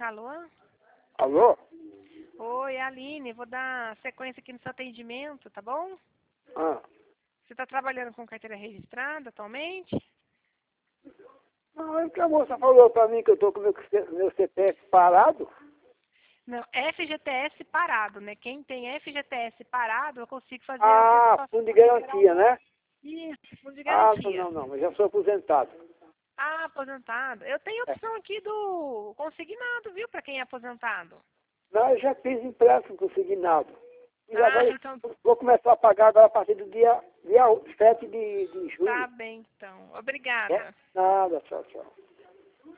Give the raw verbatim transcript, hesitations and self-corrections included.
Alô? Alô? Oi, Aline, vou dar sequência aqui no seu atendimento, tá bom? Ah, Você está trabalhando com carteira registrada atualmente? não, é que a moça falou pra mim que eu tô com meu, meu C P F parado. Não, F G T S parado, né? Quem tem F G T S parado, eu consigo fazer a Ah, antecipação. fundo de garantia, né? Isso, fundo de Ah, não, garantia. não, não, eu já sou aposentado. Ah, aposentado. Eu tenho É. opção aqui do consignado, viu, para quem é aposentado. Não, eu já fiz empréstimo consignado. E Ah, agora então eu vou começar a pagar agora a partir do dia, dia sete de, de tá julho. bem, então. É? Obrigada. Nada, tchau, tchau.